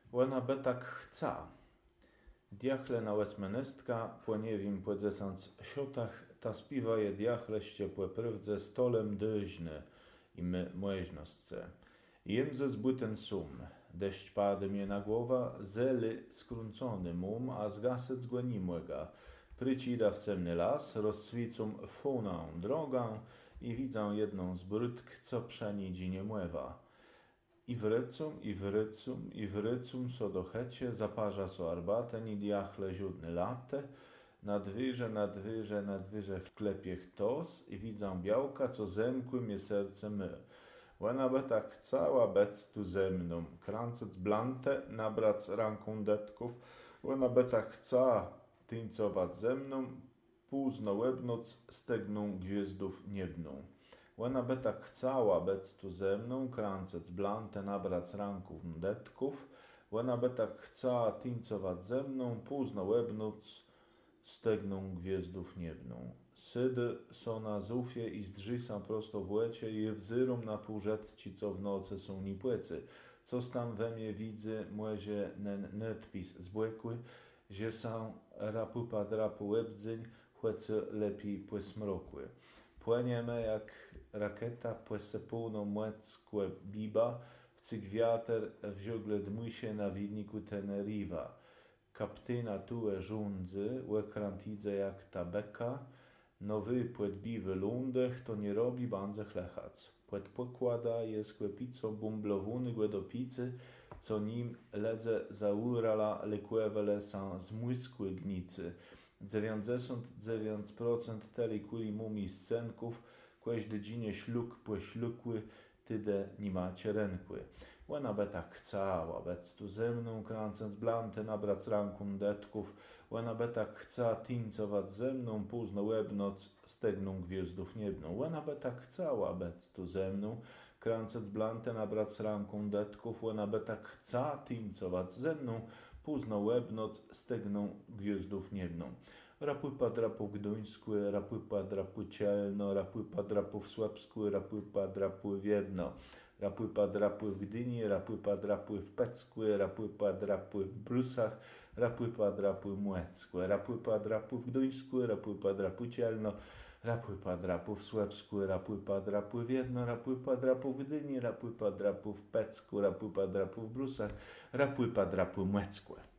Łena betak chca. Diachle na Westmenestka, płoniewim płedzesąc siotach, ta spiwa je diachle ściepłe prywdze stolem dyźny i my młeźnosce. Jemze zbyten sum, deszcz pady mnie na głowa, zely skrącony mum, a zgasec głenimłega. Prycida w ciemny las, rozswicum funę drogę i widzę jedną z brydk, co przenidzi nie młewa. I wrycum so do hecie, zaparza so arbatę, ni diachle ziudny latte, nadwyże klepie tos i widzę białka, co zemkły mnie serce my. Łena by tak chcała bec tu ze mną, krancec blante, nabrać ręką detków, łena by tak chca tyńcować ze mną, późno łebnoc stegną gwiezdów niebną. Łena by tak chcała bec tu ze mną, krancec blante, nabrać ręków detków, łena by tak chca tyńcować ze mną, późno łebnoc stegną gwiezdów niebną. Sydy są na zufie i zdrzysam prosto w łecie i wzyrum na półżetci, co w nocy są ni płycy. Coż tam we mnie widzę, młezie netpis zbłekły, że są rapupa drapu łebdzyń, chłecy lepiej płysmrokły. Płyniemy jak rakieta, płese półną młeckłe biba, w cygwiater w żogle dmysie na widniku Teneriwa. Kaptyna tułe żundzy, łekrantidze jak ta beka, nowy płet biwy lundech, to nie robi bandze chlechac. Płet pokłada je skłepicą bumblowuny głedopicy, co nim ledze zaurala lekłewele są zmyskły gnicy. 99% teli kuli mumi scenków, kłeś dydzinie śluk płeślukły, tyde nie macie rękły. Łena by tak chcała bec tu ze mną, krancąc blante, nabrać ręką detków. Łena by tak chca tyńcować ze mną, późno łebnoc stegną gwiezdów niebną. Łena by tak chcała bec tu ze mną, krancąc blante, nabrać ręką detków. Łena by tak chca tyńcować ze mną, późno łebnoc stegną gwiezdów niebną. Rapypa drapu w Gduńsku, rapypa drapu Cielno, rapypa drapu w Słepsku, rapypa drapu w Wiedno, rapypa drapu w Gdyni, rapypa drapu w Pecku, rapypa drapu w Brusach, rapypa drapu w Młecku, rapypa drapu w Gduńsku, rapypa drapu Cielno, rapypa drapu w Słepsku, rapypa drapu w Wiedno, rapypa drapu w Gdyni, rapypa drapu w Pecku, rapypa drapu w Brusach, rapypa drapu w Młecku.